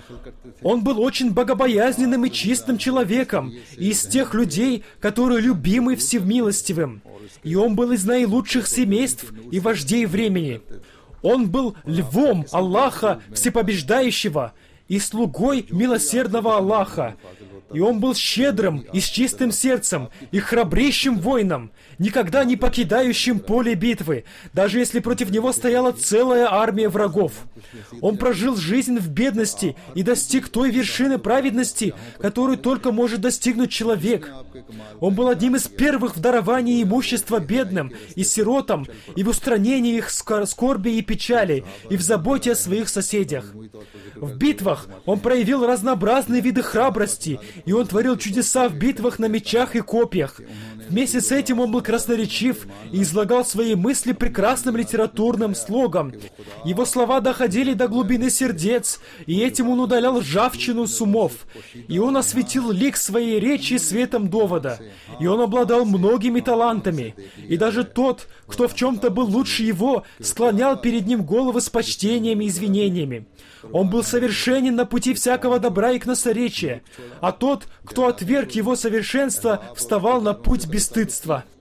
«Он был очень богобоязненным и чистым человеком, и из тех людей, которые любимы всемилостивым. И он был из наилучших семейств и вождей времени. Он был львом Аллаха Всепобеждающего и слугой милосердного Аллаха. И он был щедрым и с чистым сердцем, и храбрейшим воином, никогда не покидающим поле битвы, даже если против него стояла целая армия врагов. Он прожил жизнь в бедности и достиг той вершины праведности, которую только может достигнуть человек. Он был одним из первых в даровании имущества бедным и сиротам, и в устранении их скорби и печали, и в заботе о своих соседях. В битвах он проявил разнообразные виды храбрости, и он творил чудеса в битвах на мечах и копьях. Вместе с этим он был красноречив и излагал свои мысли прекрасным литературным слогом. Его слова доходили до глубины сердец, и этим он удалял ржавчину с умов. И он осветил лик своей речи светом довода. И он обладал многими талантами. И даже тот, кто в чем-то был лучше его, склонял перед ним головы с почтением и извинениями. Он был совершенен на пути всякого добра и красноречия, а тот, кто отверг его совершенство, вставал на путь бесстыдства».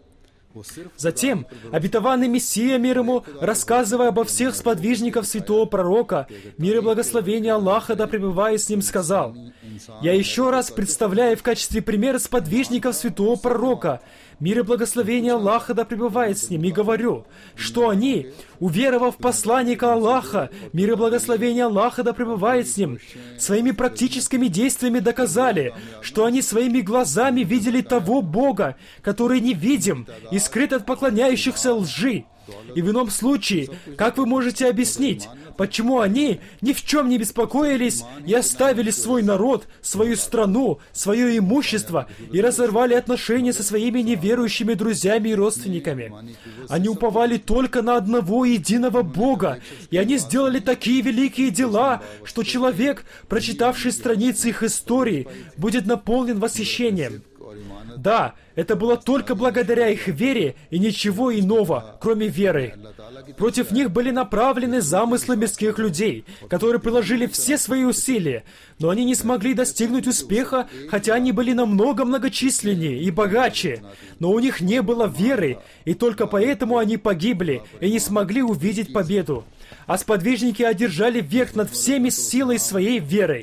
Затем обетованный Мессия, мир ему, рассказывая обо всех сподвижников святого пророка, мир и благословение Аллаха да пребывает с ним, сказал: «Я еще раз представляю в качестве примера сподвижников святого пророка, мир и благословение Аллаха да пребывает с ним, и говорю, что они, уверовав в посланника Аллаха, мир и благословение Аллаха да пребывает с ним, своими практическими действиями доказали, что они своими глазами видели того Бога, который невидим и скрыт от поклоняющихся лжи. И в ином случае, как вы можете объяснить, почему они ни в чем не беспокоились и оставили свой народ, свою страну, свое имущество и разорвали отношения со своими неверующими друзьями и родственниками? Они уповали только на одного единого Бога, и они сделали такие великие дела, что человек, прочитавший страницы их истории, будет наполнен восхищением. Да, это было только благодаря их вере и ничего иного, кроме веры. Против них были направлены замыслы мирских людей, которые приложили все свои усилия, но они не смогли достигнуть успеха, хотя они были намного многочисленнее и богаче. Но у них не было веры, и только поэтому они погибли и не смогли увидеть победу. А сподвижники одержали верх над всеми силой своей веры.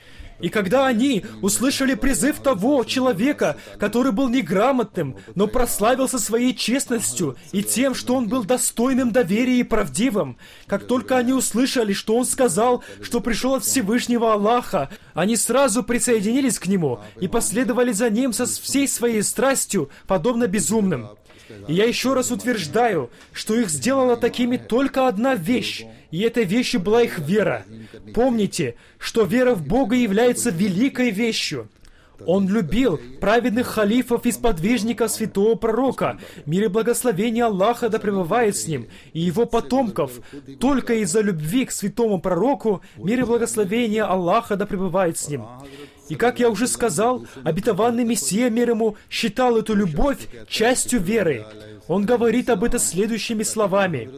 И когда они услышали призыв того человека, который был неграмотным, но прославился своей честностью и тем, что он был достойным доверия и правдивым, как только они услышали, что он сказал, что пришел от Всевышнего Аллаха, они сразу присоединились к нему и последовали за ним со всей своей страстью, подобно безумным. И я еще раз утверждаю, что их сделала такими только одна вещь, и этой вещью была их вера. Помните, что вера в Бога является великой вещью. Он любил праведных халифов и сподвижников святого пророка, мир и благословение Аллаха да пребывает с ним, и его потомков. Только из-за любви к святому пророку, мир и благословение Аллаха да пребывает с ним. И как я уже сказал, обетованный Мессия, мир ему, считал эту любовь частью веры. Он говорит об этом следующими словами: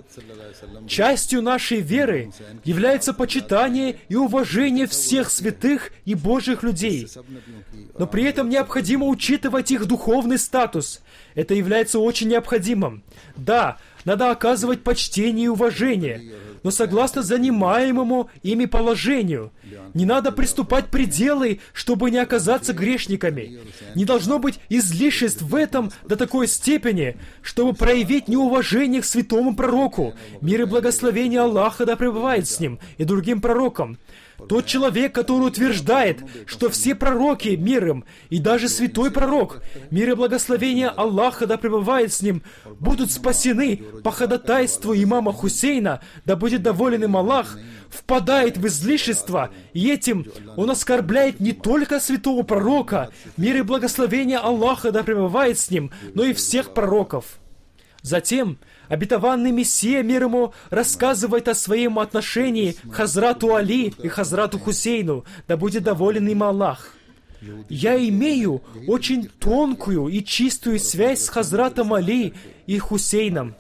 «Частью нашей веры является почитание и уважение всех святых и Божьих людей. Но при этом необходимо учитывать их духовный статус. Это является очень необходимым. Да, надо оказывать почтение и уважение, но согласно занимаемому ими положению. Не надо приступать пределы, чтобы не оказаться грешниками. Не должно быть излишеств в этом до такой степени, чтобы проявить неуважение к святому пророку. Мир и благословение Аллаха да пребывает с ним и другим пророкам. Тот человек, который утверждает, что все пророки, мир им, и даже святой пророк, мир и благословение Аллаха да пребывает с ним, будут спасены по ходатайству имама Хусейна, да будет доволен им Аллах, впадает в излишество, и этим он оскорбляет не только святого пророка, мир и благословение Аллаха да пребывает с ним, но и всех пророков». Затем обетованный Мессия, мир ему, рассказывает о своем отношении к Хазрату Али и Хазрату Хусейну, да будет доволен им Аллах. «Я имею очень тонкую и чистую связь с Хазратом Али и Хусейном.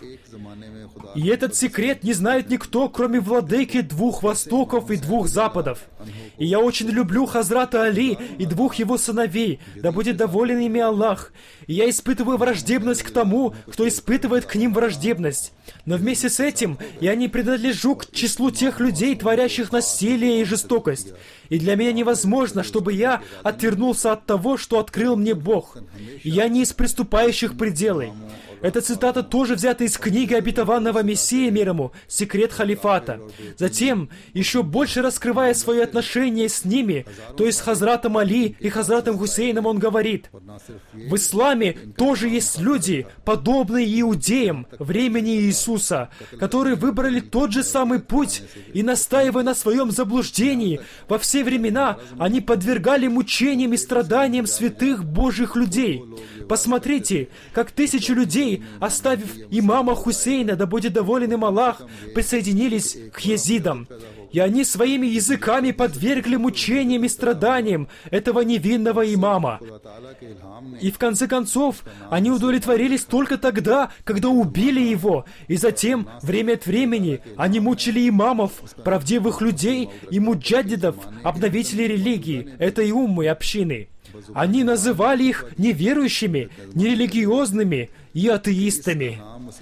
И этот секрет не знает никто, кроме владыки 2 востоков и 2 западов. И я очень люблю Хазрата Али и 2 его сыновей, да будет доволен ими Аллах. И я испытываю враждебность к тому, кто испытывает к ним враждебность. Но вместе с этим я не принадлежу к числу тех людей, творящих насилие и жестокость. И для меня невозможно, чтобы я отвернулся от того, что открыл мне Бог. И я не из приступающих пределы». Эта цитата тоже взята из книги обетованного Мессии, мир ему, «Секрет халифата». Затем, еще больше раскрывая свое отношение с ними, то есть с Хазратом Али и Хазратом Хусейном, он говорит: «В исламе тоже есть люди, подобные иудеям времени Иисуса, которые выбрали тот же самый путь и, настаивая на своем заблуждении, во все времена они подвергали мучениям и страданиям святых Божьих людей. Посмотрите, как 1000 людей, оставив имама Хусейна, да будет доволен им Аллах, присоединились к езидам. И они своими языками подвергли мучениям и страданиям этого невинного имама. И в конце концов, они удовлетворились только тогда, когда убили его, и затем, время от времени, они мучили имамов, правдивых людей и муджаддидов, обновителей религии, этой уммы общины. Они называли их неверующими, нерелигиозными и атеистами.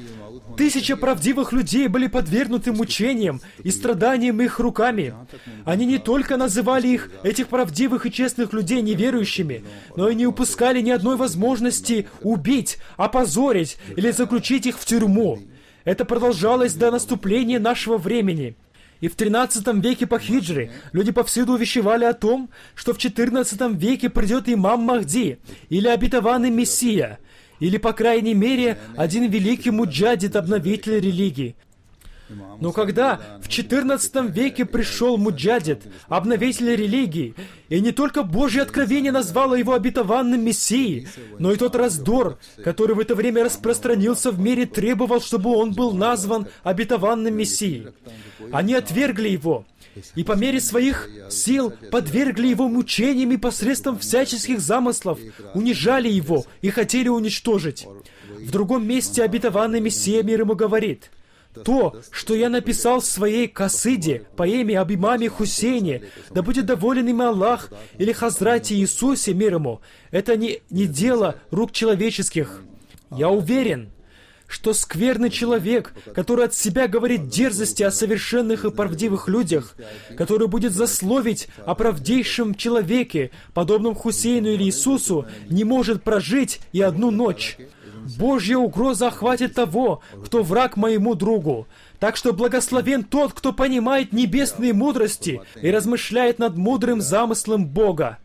1000 правдивых людей были подвергнуты мучениям и страданиям их руками. Они не только называли их, этих правдивых и честных людей, неверующими, но и не упускали ни одной возможности убить, опозорить или заключить их в тюрьму. Это продолжалось до наступления нашего времени. И в 13 веке по хиджре люди повсюду увещевали о том, что в 14 веке придет имам Махди, или обетованный Мессия, или, по крайней мере, один великий муджадид, обновитель религии. Но когда в 14 веке пришел муджадид, обновитель религии, и не только Божье откровение назвало его обетованным Мессией, но и тот раздор, который в это время распространился в мире, требовал, чтобы он был назван обетованным Мессией. Они отвергли его, и по мере своих сил подвергли его мучениям и посредством всяческих замыслов унижали его и хотели уничтожить. В другом месте обетованный Мессия, мир ему, говорит: «То, что я написал в своей касиде, поэме об имаме Хусейне, да будет доволен им Аллах, или Хазрате Иисусе, мир ему, это не дело рук человеческих. Я уверен, что скверный человек, который от себя говорит дерзости о совершенных и правдивых людях, который будет злословить о правдейшем человеке, подобном Хусейну или Иисусу, не может прожить и одну ночь. Божья угроза охватит того, кто враг моему другу. Так что благословен тот, кто понимает небесные мудрости и размышляет над мудрым замыслом Бога».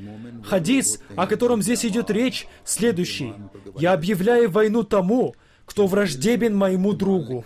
Хадис, о котором здесь идет речь, следующий: «Я объявляю войну тому, кто враждебен моему другу».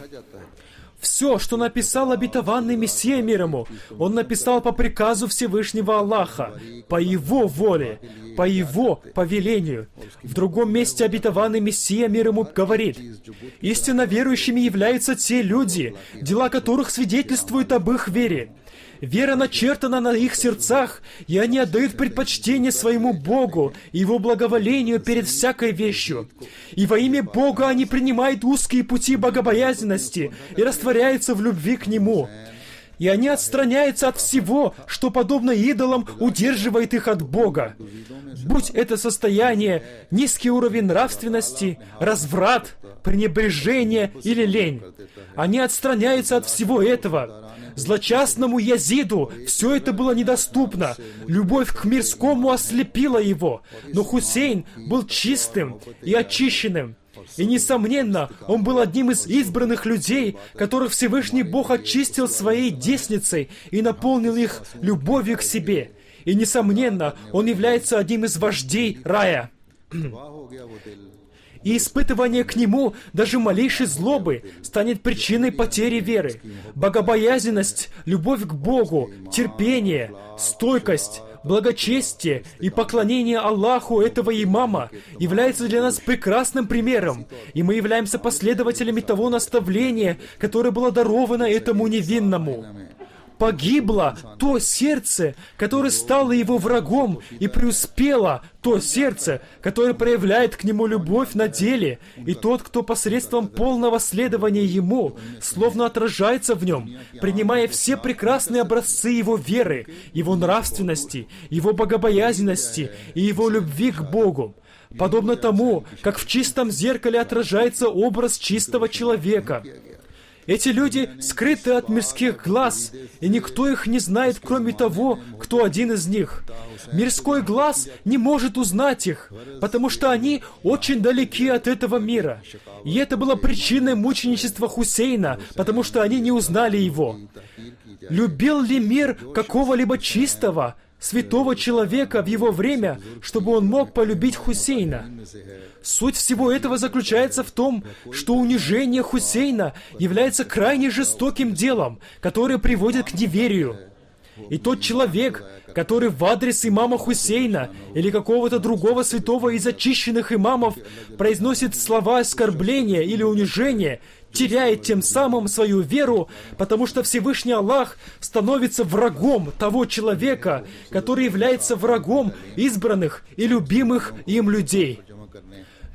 Все, что написал обетованный Мессия, мир ему, он написал по приказу Всевышнего Аллаха, по его воле, по его повелению. В другом месте обетованный Мессия, мир ему, говорит: «Истинно верующими являются те люди, дела которых свидетельствуют об их вере. Вера начертана на их сердцах, и они отдают предпочтение своему Богу и Его благоволению перед всякой вещью. И во имя Бога они принимают узкие пути богобоязненности и растворяются в любви к Нему. И они отстраняются от всего, что, подобно идолам, удерживает их от Бога. Будь это состояние, низкий уровень нравственности, разврат, пренебрежение или лень. Они отстраняются от всего этого. Злочастному Язиду все это было недоступно. Любовь к мирскому ослепила его. Но Хусейн был чистым и очищенным. И, несомненно, он был одним из избранных людей, которых Всевышний Бог очистил своей десницей и наполнил их любовью к себе. И, несомненно, он является одним из вождей рая. И испытывание к нему, даже малейшей злобы, станет причиной потери веры. Богобоязненность, любовь к Богу, терпение, стойкость, благочестие и поклонение Аллаху этого имама является для нас прекрасным примером, и мы являемся последователями того наставления, которое было даровано этому невинному. Погибло то сердце, которое стало его врагом, и преуспело то сердце, которое проявляет к нему любовь на деле, и тот, кто посредством полного следования ему, словно отражается в нем, принимая все прекрасные образцы его веры, его нравственности, его богобоязненности и его любви к Богу. Подобно тому, как в чистом зеркале отражается образ чистого человека. Эти люди скрыты от мирских глаз, и никто их не знает, кроме того, кто один из них. Мирской глаз не может узнать их, потому что они очень далеки от этого мира. И это было причиной мученичества Хусейна, потому что они не узнали его. Любил ли мир какого-либо чистого, святого человека в его время, чтобы он мог полюбить Хусейна? Суть всего этого заключается в том, что унижение Хусейна является крайне жестоким делом, которое приводит к неверию. И тот человек, который в адрес имама Хусейна или какого-то другого святого из очищенных имамов произносит слова оскорбления или унижения, теряет тем самым свою веру, потому что Всевышний Аллах становится врагом того человека, который является врагом избранных и любимых им людей.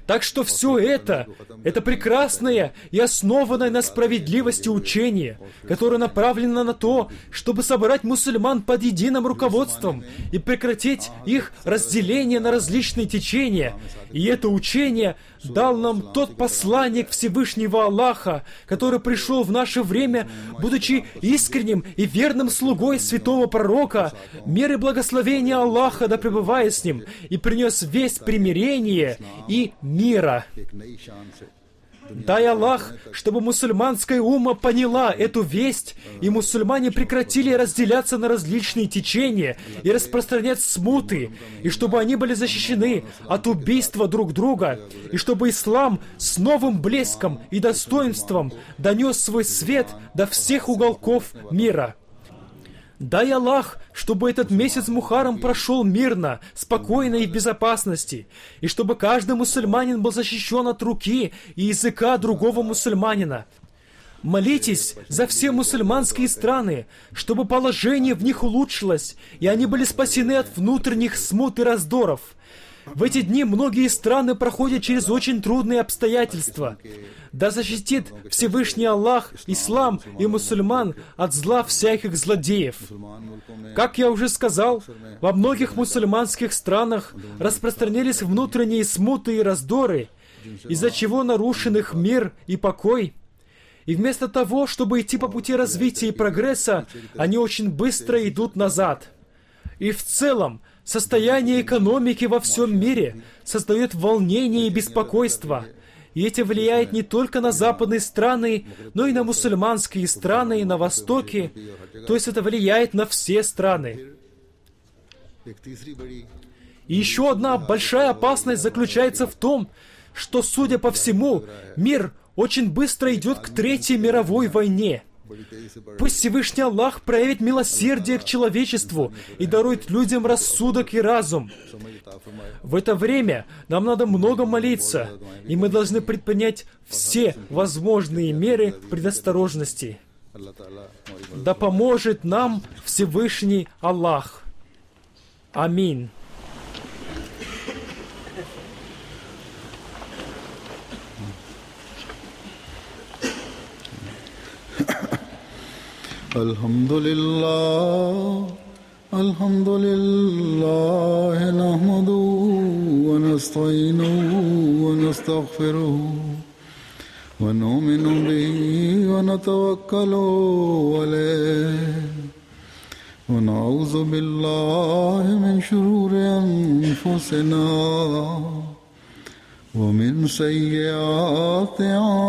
Так что все это прекрасное и основанное на справедливости учение, которое направлено на то, чтобы собрать мусульман под единым руководством и прекратить их разделение на различные течения. И это учение дал нам тот посланник Всевышнего Аллаха, который пришел в наше время, будучи искренним и верным слугой святого пророка, мир и благословение Аллаха да пребывает с ним, и принес весть примирения и мира. Дай Аллах, чтобы мусульманская умма поняла эту весть, и мусульмане прекратили разделяться на различные течения и распространять смуты, и чтобы они были защищены от убийства друг друга, и чтобы ислам с новым блеском и достоинством донес свой свет до всех уголков мира. Дай Аллах, чтобы этот месяц Мухаррам прошел мирно, спокойно и в безопасности, и чтобы каждый мусульманин был защищен от руки и языка другого мусульманина. Молитесь за все мусульманские страны, чтобы положение в них улучшилось, и они были спасены от внутренних смут и раздоров. В эти дни многие страны проходят через очень трудные обстоятельства. Да защитит Всевышний Аллах ислам и мусульман от зла всяких злодеев. Как я уже сказал, во многих мусульманских странах распространились внутренние смуты и раздоры, из-за чего нарушен их мир и покой. И вместо того, чтобы идти по пути развития и прогресса, они очень быстро идут назад. И в целом, состояние экономики во всем мире создает волнение и беспокойство. И это влияет не только на западные страны, но и на мусульманские страны и на Востоке. То есть это влияет на все страны. И еще одна большая опасность заключается в том, что, судя по всему, мир очень быстро идет к Третьей мировой войне. Пусть Всевышний Аллах проявит милосердие к человечеству и дарует людям рассудок и разум. В это время нам надо много молиться, и мы должны предпринять все возможные меры предосторожности. Да поможет нам Всевышний Аллах. Аминь. Alhamdulillah, nahmaduhu wa nasta'inuhu wa nastaghfiruhu wa nu'minu bihi wa natawakkalu alayhi wa na'udhu billahi min shururi anfusina wa min sayyiati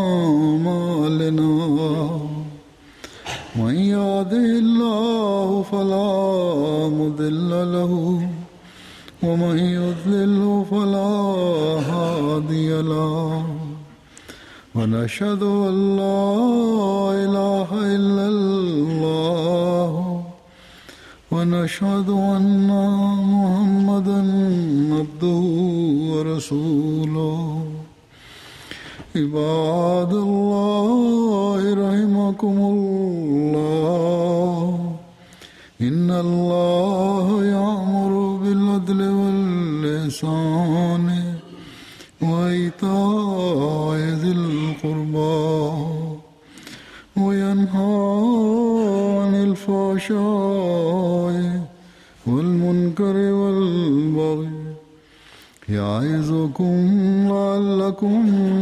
a'malina. من يهده الله فلا مضل له ومن يضلل فلا هادي له ونشهد أن لا إله إلا الله ونشهد أن محمدا عبده ورسوله عباد الله رحمكم الله إن الله يأمر بالعدل والإحسان وإيتاء ذي القربى وينهى عن الفحشاء والمنكر والبغي يعظكم لعلكم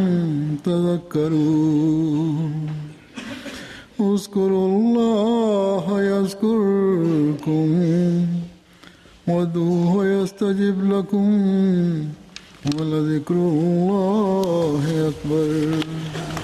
تذكرون اذكروا الله يذكركم وادعوه يستجب لكم ولذكر الله أكبر